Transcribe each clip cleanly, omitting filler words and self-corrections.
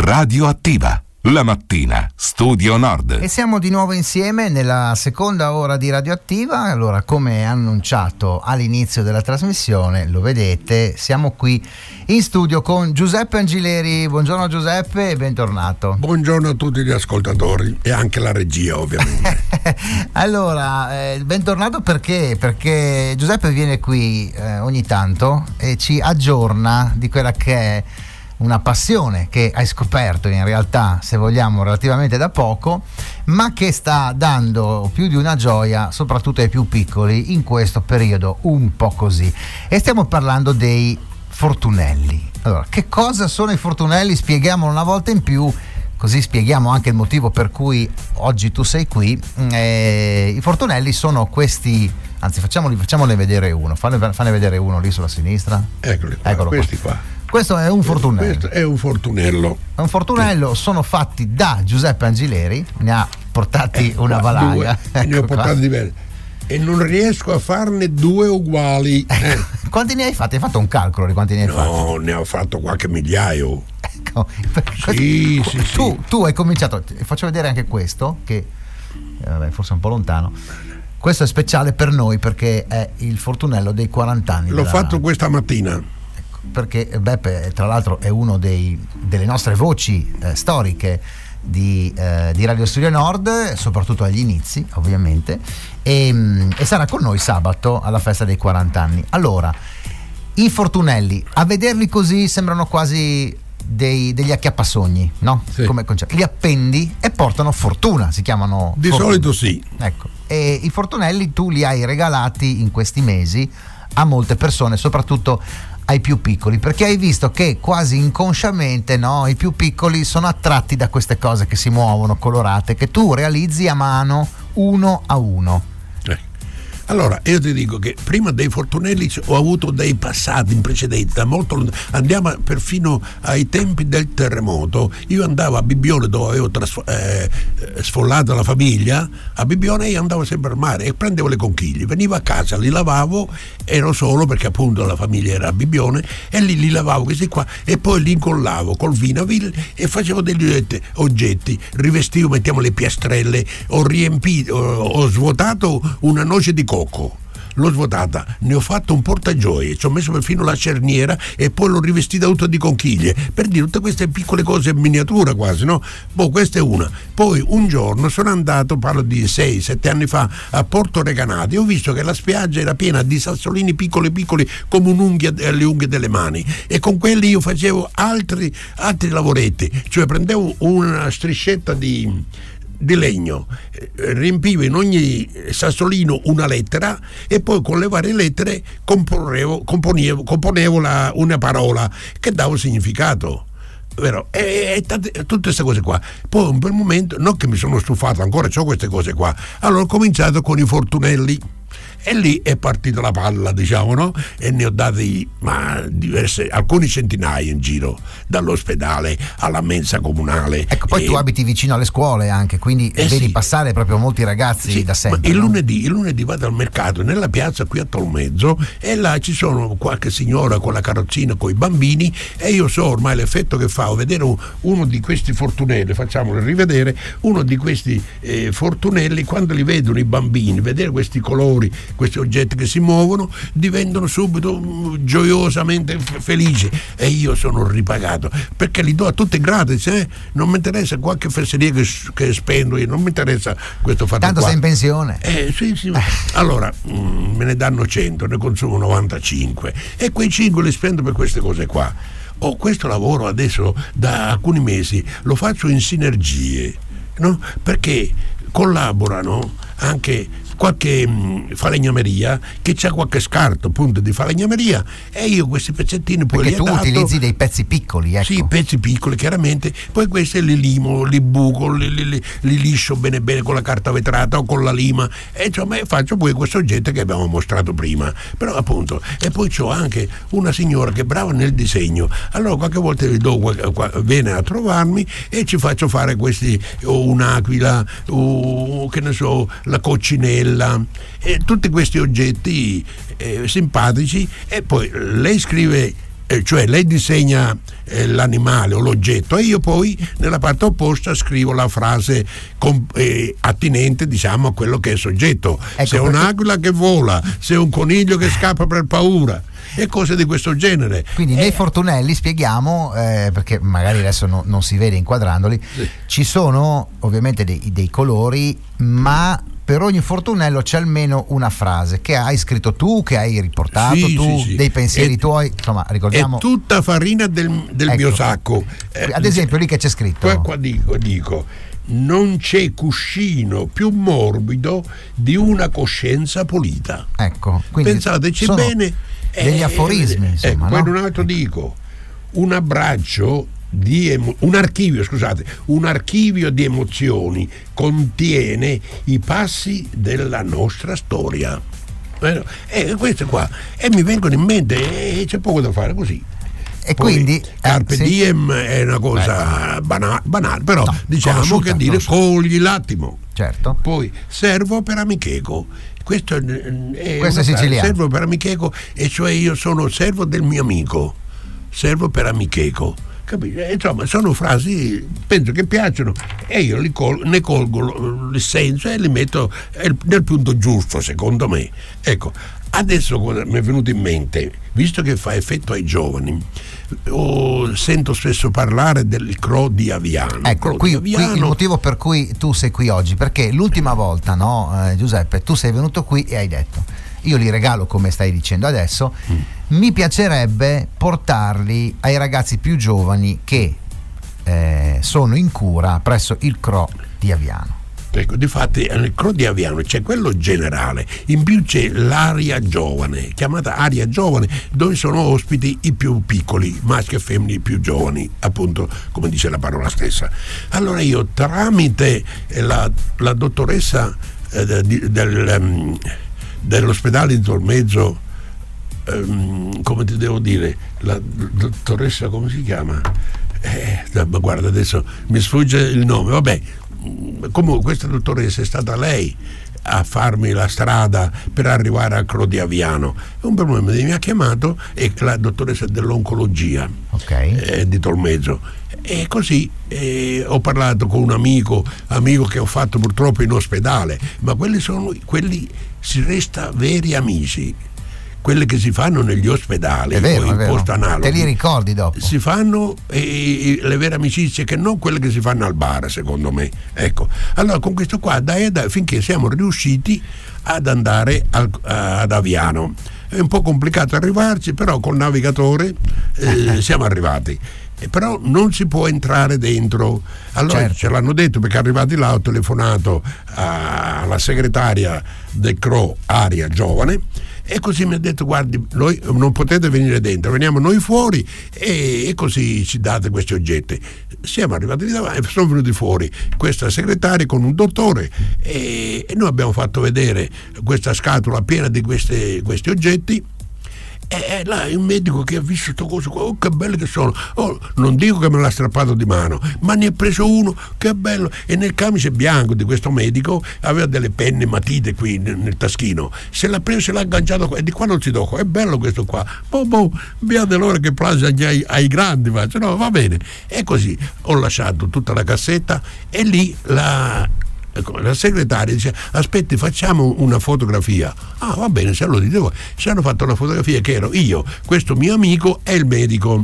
Radioattiva. La mattina, Studio Nord. E siamo di nuovo insieme nella seconda ora di Radioattiva. Allora, come annunciato all'inizio della trasmissione, lo vedete, siamo qui in studio con Giuseppe Angileri. Buongiorno Giuseppe e bentornato. Buongiorno a tutti gli ascoltatori e anche la regia, ovviamente. Allora, bentornato perché Giuseppe viene qui ogni tanto e ci aggiorna di quella che è una passione che hai scoperto in realtà, se vogliamo, relativamente da poco, ma che sta dando più di una gioia soprattutto ai più piccoli in questo periodo un po' così. E stiamo parlando dei fortunelli. Allora, che cosa sono i fortunelli? Spieghiamolo una volta in più, così spieghiamo anche il motivo per cui oggi tu sei qui. I fortunelli sono questi, anzi facciamone vedere uno, fanne vedere uno lì sulla sinistra. Eccoli qua, eccolo questi qua. qua. Questo è un fortunello. Questo è un fortunello. È un fortunello, sono fatti da Giuseppe Angileri, ne ha portati una valanga. Ne ho portati diversi. E non riesco a farne due uguali. Quanti ne hai fatti? Hai fatto un calcolo di quanti ne hai fatti? No, ne ho fatto qualche migliaio. Ecco, Sì. Tu hai cominciato, faccio vedere anche questo, che forse è un po' lontano. Questo è speciale per noi perché è il fortunello dei 40 anni. L'ho fatto questa mattina. Perché Beppe tra l'altro è uno delle nostre voci storiche di Radio Studio Nord, soprattutto agli inizi ovviamente, e sarà con noi sabato alla festa dei 40 anni. Allora, i fortunelli, a vederli così sembrano quasi degli acchiappasogni, no? Sì. Come concetto. Li appendi e portano fortuna, si chiamano Di fortuna. solito sì. Ecco, e i fortunelli tu li hai regalati in questi mesi a molte persone, soprattutto ai più piccoli, perché hai visto che quasi inconsciamente, no, i più piccoli sono attratti da queste cose che si muovono, colorate, che tu realizzi a mano, uno a uno. Allora, io ti dico che prima dei fortunelli ho avuto dei passati in precedenza, molto andiamo perfino ai tempi del terremoto. Io andavo a Bibbione, dove avevo sfollato la famiglia, a Bibbione io andavo sempre al mare e prendevo le conchiglie, venivo a casa, li lavavo, ero solo perché appunto la famiglia era a Bibbione, e lì li lavavo questi qua e poi li incollavo col Vinavil e facevo degli oggetti, rivestivo, mettiamo le piastrelle, ho svuotato una noce di cocco, l'ho svuotata, ne ho fatto un portagioie, ci ho messo perfino la cerniera e poi l'ho rivestita tutta di conchiglie, per dire tutte queste piccole cose in miniatura quasi, no? Questa è una. Poi un giorno sono andato, parlo di 6-7 anni fa, a Porto Recanati e ho visto che la spiaggia era piena di sassolini piccoli come un'unghia, le unghie delle mani, e con quelli io facevo altri lavoretti, cioè prendevo una striscetta di legno, riempivo in ogni sassolino una lettera e poi con le varie lettere componevo una parola che dava un significato, vero? E tutte queste cose qua. Poi un bel momento, non che mi sono stufato, ancora c'ho queste cose qua, allora ho cominciato con i fortunelli e lì è partita la palla, diciamo, no? E ne ho dati alcuni centinaia in giro, dall'ospedale alla mensa comunale. Ecco, poi tu abiti vicino alle scuole anche, quindi vedi sì, passare proprio molti ragazzi da sempre. Il lunedì vado al mercato nella piazza qui a Tolmezzo e là ci sono qualche signora con la carrozzina con i bambini e io so ormai l'effetto che fa vedere uno di questi fortunelli, facciamolo rivedere, uno di questi fortunelli, quando li vedono i bambini, vedere questi colori, questi oggetti che si muovono, diventano subito gioiosamente felici e io sono ripagato perché li do a tutti gratis, non mi interessa qualche fesseria che spendo, io non mi interessa questo fatto. Tanto qua. sei in pensione. Sì. Allora me ne danno 100, ne consumo 95 e quei 5 li spendo per queste cose qua. Questo lavoro adesso da alcuni mesi lo faccio in sinergie, no? Perché collaborano anche qualche falegnameria che c'ha qualche scarto appunto di falegnameria e io questi pezzettini poi perché li tu utilizzi dei pezzi piccoli, ecco. Sì, pezzi piccoli chiaramente, poi questi li limo, li buco, li liscio bene con la carta vetrata o con la lima e insomma faccio poi questo oggetto che abbiamo mostrato prima, però appunto. E poi c'ho anche una signora che è brava nel disegno, allora qualche volta viene a trovarmi e ci faccio fare questi, o un'aquila o che ne so, la coccinella, e tutti questi oggetti simpatici, e poi lei scrive cioè lei disegna l'animale o l'oggetto e io poi nella parte opposta scrivo la frase attinente, diciamo, a quello che è il soggetto. Ecco, se è un'aquila che vola, se è un coniglio che scappa per paura e cose di questo genere. Quindi nei fortunelli, spieghiamo, perché magari adesso non si vede inquadrandoli, sì, ci sono ovviamente dei colori, ma per ogni fortunello c'è almeno una frase che hai scritto tu, che hai riportato tu, sì. dei pensieri tuoi, insomma, ricordiamo. È tutta farina del mio sacco. Ad esempio lì che c'è scritto. Qua dico, non c'è cuscino più morbido di una coscienza pulita. Ecco, quindi pensateci sono bene. Degli aforismi, insomma. Poi no? un altro dico, un archivio di emozioni contiene i passi della nostra storia. Queste qua mi vengono in mente, c'è poco da fare così. E poi, quindi Carpe Diem è una cosa banale, però no, diciamo che dire cogli l'attimo. Certo. Poi servo per amicheco. Questo è siciliano. Servo per amicheco, e cioè io sono servo del mio amico. Servo per amicheco. Capito? Insomma, sono frasi, penso che piacciono, e io ne colgo il senso e li metto nel punto giusto, secondo me. Ecco, adesso mi è venuto in mente, visto che fa effetto ai giovani, sento spesso parlare del Cro di Aviano. Ecco, qui il motivo per cui tu sei qui oggi, perché l'ultima volta, no, Giuseppe, tu sei venuto qui e hai detto: io li regalo, come stai dicendo adesso, mi piacerebbe portarli ai ragazzi più giovani che sono in cura presso il Cro di Aviano. Ecco, difatti nel Cro di Aviano c'è quello generale, in più c'è l'area giovane, chiamata area giovane, dove sono ospiti i più piccoli, maschi e femmine più giovani, appunto, come dice la parola stessa. Allora io, tramite la dottoressa dell'ospedale di Tolmezzo, come ti devo dire, la dottoressa, come si chiama? Guarda, adesso mi sfugge il nome, vabbè. Comunque questa dottoressa è stata lei a farmi la strada per arrivare al Cro di Aviano. Un problema mi ha chiamato, e la dottoressa dell'oncologia, di Tolmezzo, e così ho parlato con un amico che ho fatto purtroppo in ospedale, ma quelli si resta veri amici. Quelle che si fanno negli ospedali, è vero, o in posto analoghi, te li ricordi dopo? Si fanno le vere amicizie, che non quelle che si fanno al bar, secondo me. Ecco, allora con questo qua finché siamo riusciti ad andare ad Aviano. È un po' complicato arrivarci, però col navigatore siamo arrivati. Però non si può entrare dentro. Allora certo, ce l'hanno detto, perché arrivati là ho telefonato alla segretaria del Cro Area Giovane, e così mi ha detto: guardi, noi non potete venire dentro, veniamo noi fuori e così ci date questi oggetti. Siamo arrivati lì davanti, sono venuti fuori questa segretaria con un dottore, e noi abbiamo fatto vedere questa scatola piena di questi oggetti. E là il medico che ha visto queste cose qua, che belle che sono, non dico che me l'ha strappato di mano, ma ne ha preso uno, che bello, e nel camice bianco di questo medico aveva delle penne matite qui nel taschino, se l'ha preso, se l'ha agganciato qua, e di qua non si tocca, è bello questo qua, abbiate l'ora che piace ai grandi, faccio, no, va bene. E così ho lasciato tutta la cassetta, e lì la segretaria dice: aspetti, facciamo una fotografia. Va bene, se lo dite voi. Ci hanno fatto una fotografia che ero io, questo mio amico e il medico,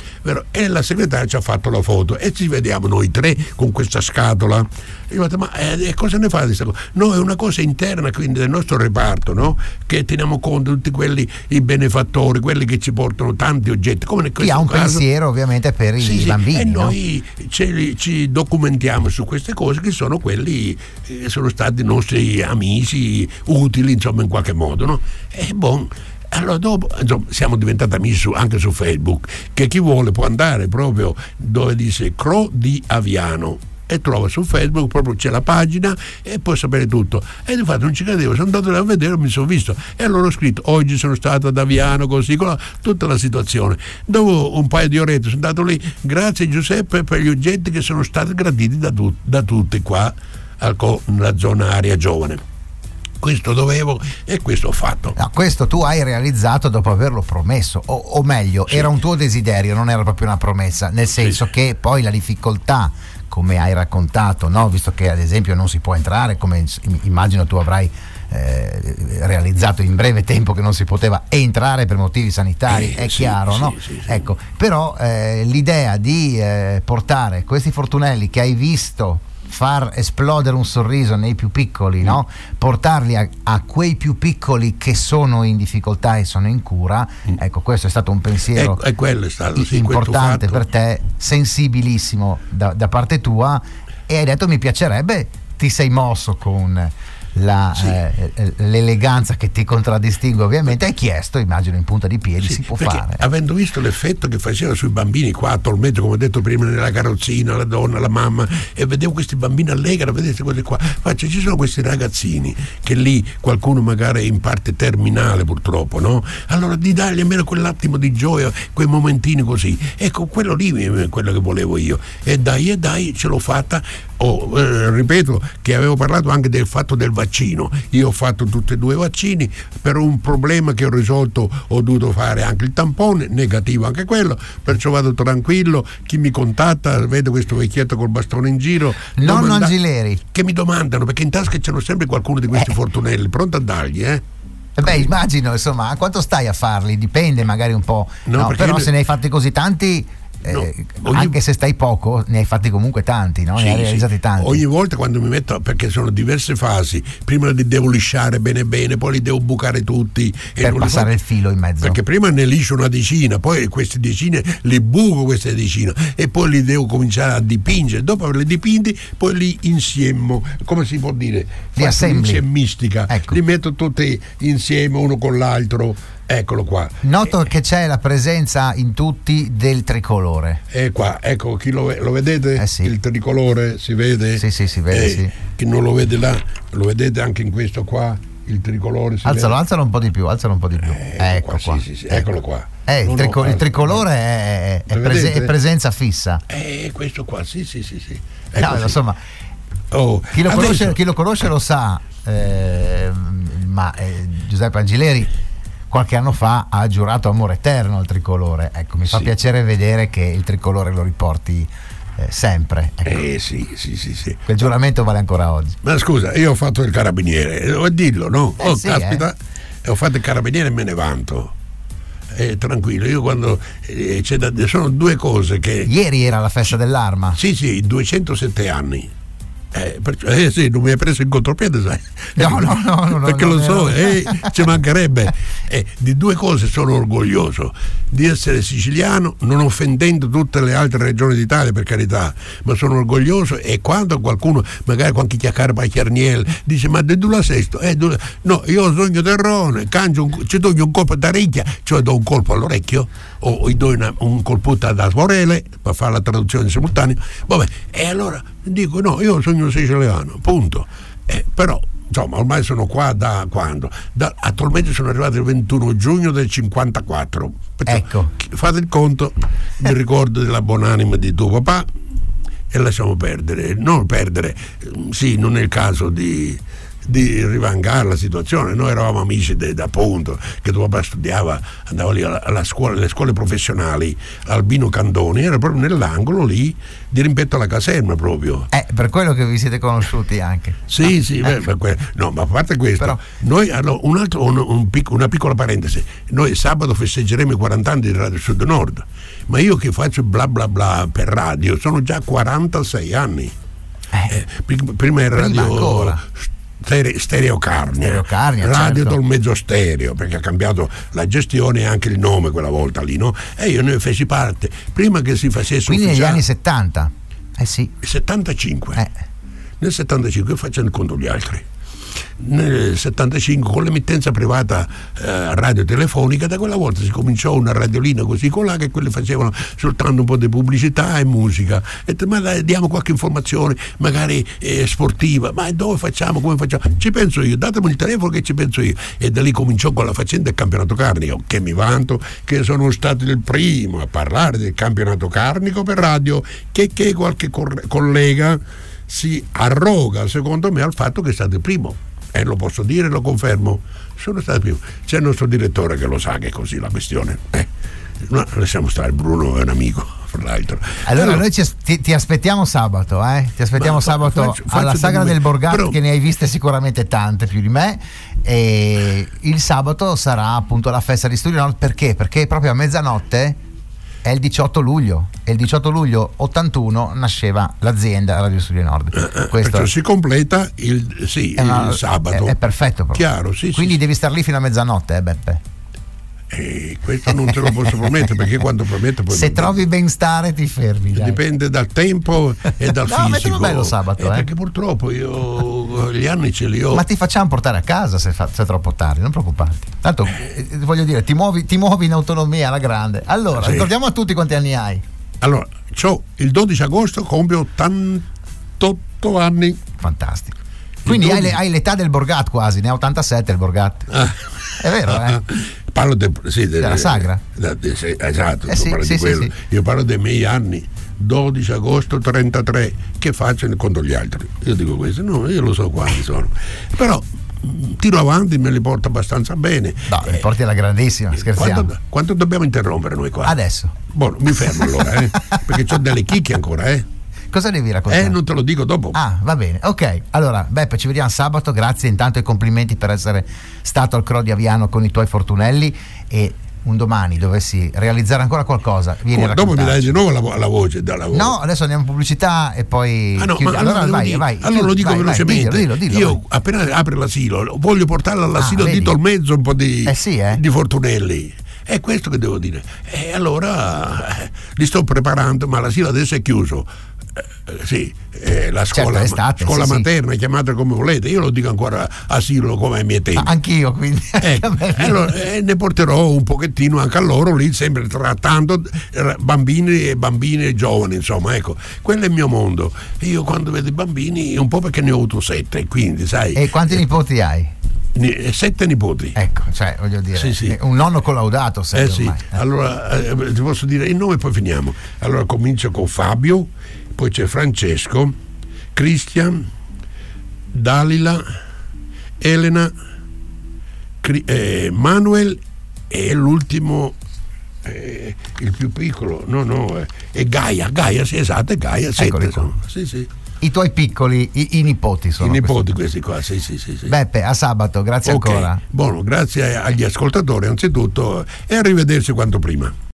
e la segretaria ci ha fatto la foto, e ci vediamo noi tre con questa scatola. E io ho detto: ma cosa ne fate di questa cosa? No, è una cosa interna, quindi del nostro reparto, no? Che teniamo conto di tutti quelli, i benefattori, quelli che ci portano tanti oggetti, come chi ha un pensiero ovviamente per i bambini, e noi no? ci documentiamo su queste cose, che sono quelli che sono stati nostri amici utili, insomma, in qualche modo, no? E allora dopo, insomma, siamo diventati amici anche su Facebook, che chi vuole può andare proprio dove dice Cro di Aviano, e trova su Facebook, proprio c'è la pagina e puoi sapere tutto. E infatti non ci credevo, sono andato là a vedere, mi sono visto, e allora ho scritto: oggi sono stato ad Aviano, così, tutta la situazione. Dopo un paio di orette sono andato lì: grazie Giuseppe per gli oggetti che sono stati graditi da tutti qua nella zona Area Giovane. questo dovevo e questo ho fatto. No, questo tu hai realizzato dopo averlo promesso, o meglio, Sì. era un tuo desiderio, non era proprio una promessa, nel senso Sì. che poi la difficoltà, come hai raccontato, no? Visto che ad esempio non si può entrare, come immagino tu avrai realizzato in breve tempo che non si poteva entrare per motivi sanitari, è sì, chiaro, sì, no? sì. Ecco, però l'idea di portare questi fortunelli che hai visto far esplodere un sorriso nei più piccoli, no? Portarli a quei più piccoli che sono in difficoltà e sono in cura, ecco, questo è stato un pensiero E quello è stato importante questo fatto. per te, sensibilissimo da parte tua, e hai detto mi piacerebbe, ti sei mosso con l'eleganza che ti contraddistingue, ovviamente hai chiesto, immagino in punta di piedi, Sì, si può perché fare. avendo visto l'effetto che faceva sui bambini qua attualmente, come ho detto prima, nella carrozzina, la donna, la mamma, e vedevo questi bambini allegri, vedete quelli qua, ci sono questi ragazzini che lì qualcuno magari è in parte terminale purtroppo, no? Allora di dargli almeno quell'attimo di gioia, quei momentini così, ecco, quello lì è quello che volevo io, e dai ce l'ho fatta. Ripeto che avevo parlato anche del fatto del vaccino. Io ho fatto tutti e due i vaccini, per un problema che ho risolto ho dovuto fare anche il tampone, negativo anche quello, perciò vado tranquillo. Chi mi contatta, vedo questo vecchietto col bastone in giro, Nonno Angileri, che mi domandano, perché in tasca c'è sempre qualcuno di questi fortunelli pronto a dargli, beh, immagino, insomma, a quanto stai a farli? Dipende magari un po', No, però se ne hai fatti così tanti, anche se stai poco, ne hai fatti comunque tanti, no? Ne hai realizzati tanti. Ogni volta quando mi metto, perché sono diverse fasi, prima li devo lisciare bene, poi li devo bucare tutti per passare il filo in mezzo, perché prima ne liscio una decina, poi queste decine li buco, queste decine, e poi li devo cominciare a dipingere. Dopo averli dipinti poi li insiemo, come si può dire, li assembli, insiemistica, ecco. Li metto tutti insieme uno con l'altro. Eccolo qua. Noto che c'è la presenza in tutti del tricolore. E qua, ecco, chi lo vedete? Sì. Il tricolore si vede? Sì, si vede, sì. Chi non lo vede là, lo vedete anche in questo qua, il tricolore si vede? Alzalo un po' di più, ecco qua. Sì, eccolo qua. Il tricolore è presenza fissa. Questo qua, sì. No, insomma, chi lo conosce lo sa, ma Giuseppe Angileri qualche anno fa ha giurato amore eterno al tricolore. Ecco, mi fa piacere vedere che il tricolore lo riporti sempre. Ecco. Sì. Quel giuramento vale ancora oggi. Ma scusa, io ho fatto il carabiniere, devo dirlo, no? Caspita, ho fatto il carabiniere e me ne vanto. Tranquillo, io quando sono due cose che. Ieri era la festa dell'arma. Sì, 207 anni. Sì, non mi hai preso in contropiede, sai? No, perché lo so, ci mancherebbe. Di due cose sono orgoglioso: di essere siciliano, non offendendo tutte le altre regioni d'Italia, per carità, ma sono orgoglioso. E quando qualcuno, magari qualche chiacchiere Chiarniel, dice ma de la sesto, no, io sogno terrone, ci do un colpo d'orecchia, cioè do un colpo all'orecchio, o gli do un colputta da sborele per fare la traduzione simultanea, vabbè, e allora dico no, io sogno siciliano, punto. Però insomma ormai sono qua da quando? Attualmente sono arrivato il 21 giugno del 54, perciò, ecco, fate il conto, mi ricordo della buonanima di tuo papà e lasciamo perdere, non è il caso di rivangare la situazione. Noi eravamo amici appunto, che tuo papà studiava, andava lì alla scuola, le scuole professionali Albino Candoni, era proprio nell'angolo lì di rimpetto alla caserma proprio. Per quello che vi siete conosciuti anche. Sì, no, ma a parte questo, però, noi allora, una piccola parentesi, noi sabato festeggeremo i 40 anni di Radio Sud Nord, ma io che faccio bla bla bla per radio sono già 46 anni. Prima era radio ancora. Stereocarnia, radio, certo. Dal mezzo stereo, perché ha cambiato la gestione e anche il nome quella volta lì, no? E io ne feci parte prima che si facesse quindi ufficiale. negli anni 70 sì. 75 nel 75 io faccio il conto gli altri. Nel 75 con l'emittenza privata radiotelefonica, da quella volta si cominciò una radiolina così colà, che quelle facevano soltanto un po' di pubblicità e musica, e ma dai, diamo qualche informazione magari sportiva, ma dove facciamo, come facciamo, ci penso io, datemi il telefono che ci penso io. E da lì cominciò con la faccenda del campionato carnico, che mi vanto che sono stato il primo a parlare del campionato carnico per radio, che qualche collega si arroga secondo me al fatto che è stato il primo. lo posso dire, lo confermo. Sono stato più. C'è il nostro direttore che lo sa che è così la questione. No, lasciamo stare, Bruno è un amico, fra l'altro. Allora noi ti aspettiamo sabato, Ti aspettiamo sabato alla Sagra del Borgato, che ne hai viste sicuramente tante più di me. E il sabato sarà appunto la festa di Studio Nord. Perché? Perché proprio a mezzanotte è il 18 luglio. E il 18 luglio 81 nasceva l'azienda Radio Studio Nord. Questo si completa il sabato. È perfetto proprio. Chiaro, sì. Quindi devi star lì fino a mezzanotte, Beppe. Questo non te lo posso promettere, perché quando prometto poi se trovi ben stare ti fermi, dai. Dipende dal tempo e dal fisico. Mettilo bello sabato, perché purtroppo io gli anni ce li ho. Ma ti facciamo portare a casa se è troppo tardi, non preoccuparti. Tanto voglio dire, ti muovi in autonomia alla grande. Allora, ricordiamo a tutti quanti anni hai. Allora, il 12 agosto compio 88 anni. Fantastico. Quindi hai l'età del Borgat quasi, ne ha 87 il Borgat. È vero, Parlo della Sagra. Esatto, di quello. Sì. Io parlo dei miei anni. 12 agosto 33. Che faccio contro gli altri? Io dico questo, no, io lo so quanti sono. Però tiro avanti, me li porto abbastanza bene. No, mi porti alla grandissima, scherziamo. Quanto dobbiamo interrompere noi qua? Adesso. Buono, mi fermo allora, perché ho delle chicche ancora, Cosa devi raccontare? Non te lo dico dopo. Va bene, ok. Allora, Beppe, ci vediamo sabato. Grazie intanto e complimenti per essere stato al Cro di Aviano con i tuoi fortunelli. E un domani dovessi realizzare ancora qualcosa, vieni a dopo mi dai di nuovo la voce da lavoro. No, adesso andiamo in pubblicità e poi allora vai. Allora lo dico velocemente. Dillo, io appena apre l'asilo voglio portarla all'asilo di Tolmezzo un po' di fortunelli. È questo che devo dire. E allora li sto preparando, ma l'asilo adesso è chiuso. La scuola, scuola materna, chiamate come volete, io lo dico ancora asilo come ai miei tempi. Anch'io, quindi. Allora, ne porterò un pochettino anche a loro lì, sempre trattando bambini e bambine giovani, insomma, ecco, quello è il mio mondo. Io quando vedo i bambini, un po' perché ne ho avuto 7, quindi sai. E quanti nipoti hai? 7 nipoti. Ecco, voglio dire, un nonno collaudato sei ormai. Allora ti posso dire il nome e poi finiamo. Allora comincio con Fabio, poi c'è Francesco, Cristian, Dalila, Elena, Manuel e l'ultimo il più piccolo è Gaia, sì, esatto, è Gaia. Eccoli qua. Sì. I tuoi piccoli, i nipoti sono. I nipoti questi qua, sì. Beppe, a sabato, grazie ancora. Buono, grazie agli ascoltatori anzitutto e arrivederci quanto prima.